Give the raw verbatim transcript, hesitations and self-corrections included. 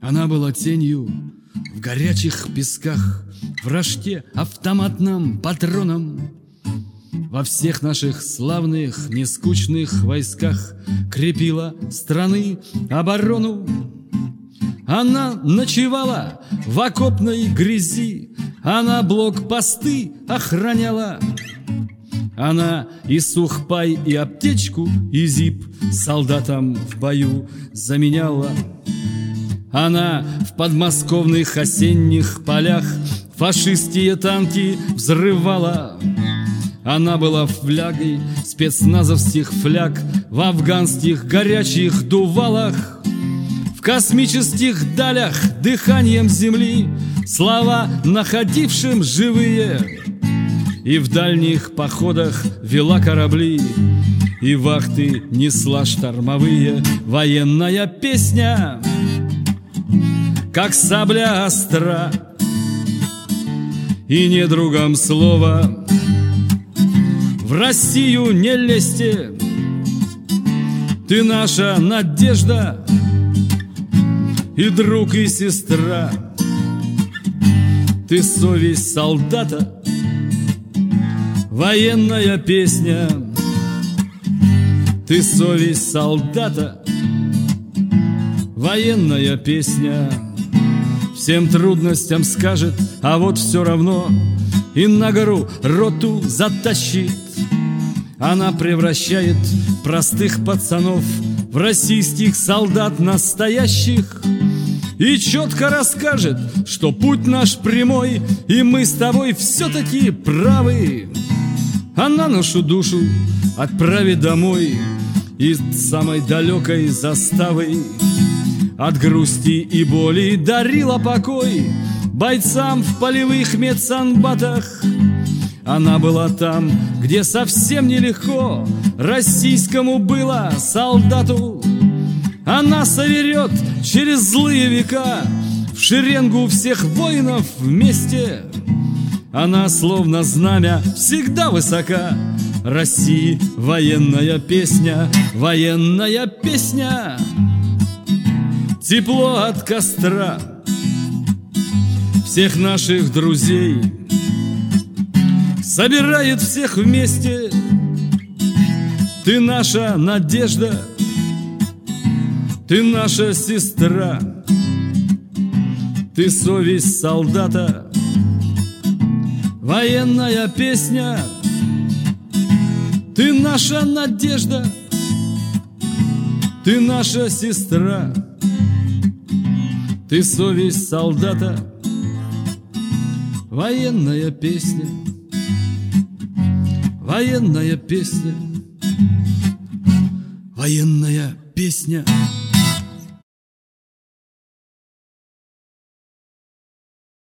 Она была тенью в горячих песках, в рожке автоматным патроном. Во всех наших славных, нескучных войсках крепила страны оборону. Она ночевала в окопной грязи, она блокпосты охраняла. Она и сухпай, и аптечку, и зип солдатам в бою заменяла. Она в подмосковных осенних полях фашистские танки взрывала. Она была флягой спецназовских фляг в афганских горячих дувалах. В космических далях дыханием земли слова находившим живые. И в дальних походах вела корабли, и вахты несла штормовые. Военная песня, как сабля остра, и недругам слова: в Россию не лезьте, ты наша надежда, и друг, и сестра, ты совесть солдата. Военная песня, ты совесть солдата. Военная песня всем трудностям скажет, а вот все равно и на гору роту затащит. Она превращает простых пацанов в российских солдат настоящих и четко расскажет, что путь наш прямой, и мы с тобой все-таки правы. Она нашу душу отправит домой из самой далекой заставы. От грусти и боли дарила покой бойцам в полевых медсанбатах. Она была там, где совсем нелегко российскому было солдату. Она соверет через злые века в шеренгу всех воинов вместе. Она словно знамя всегда высока. России военная песня, военная песня. Тепло от костра всех наших друзей собирает всех вместе. Ты наша надежда, ты наша сестра, ты совесть солдата. Военная песня, ты наша надежда, ты наша сестра, ты совесть солдата. Военная песня, военная песня, военная песня.